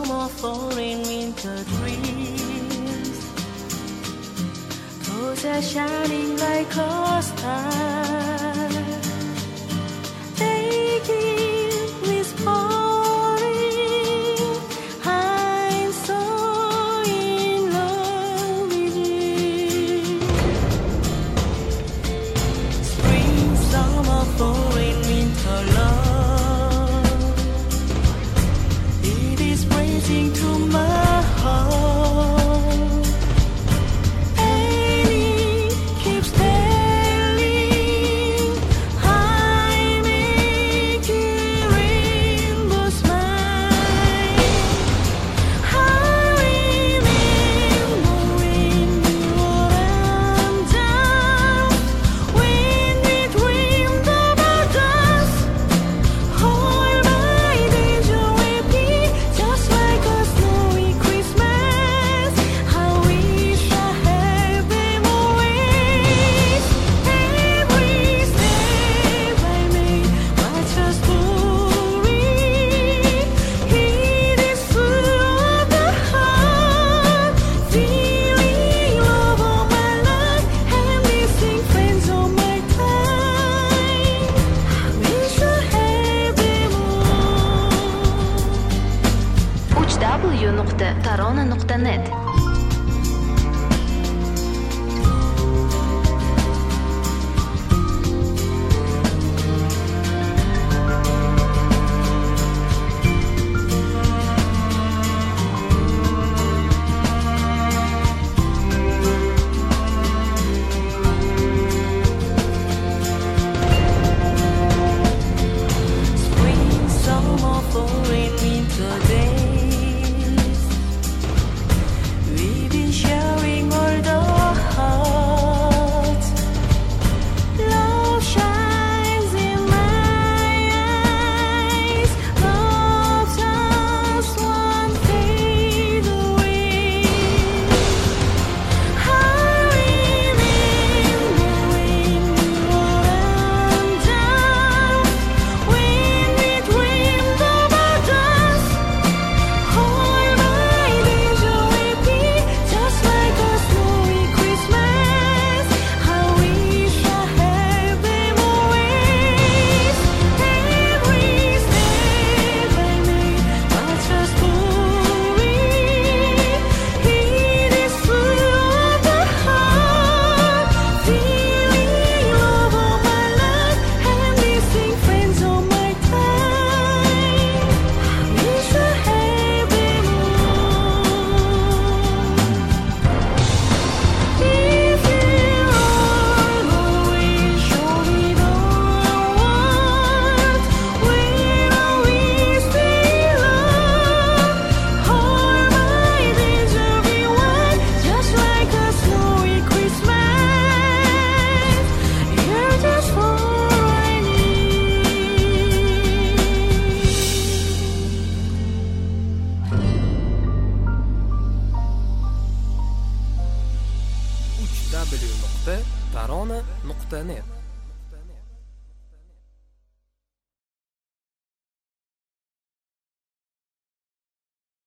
summer foreign winter dreams. Those are shining like a star. They keep whispering, I'm so in love with you. Spring, summer, fall, and winter love. It is racing through my heart. And it keeps telling, I make you rainbow smile. I remember when we were undone, when we dreamed about us. All my days are happy, just like a snowy Christmas. I wish I had them always. Every step I made was a story. It is full of the heart, feeling love all my life, and missing friends all my time. I wish I had them all. www.tarona.net Spring, summer, fall, and winter days. We've been sharing all the hearts. Love shines in my eyes. Love just won't fade away. I remember when we were undone, when we dreamed about us. All my days are happy, just like a snowy Christmas. I wish I had them always. Every step I made was a story. It is full of the heart, feeling love all my life, and missing friends all my time. I wish I had them all. If you always show me the world, will always be love. All my days will be white, just like a snowy Christmas. You're just all I need. www.tarona.net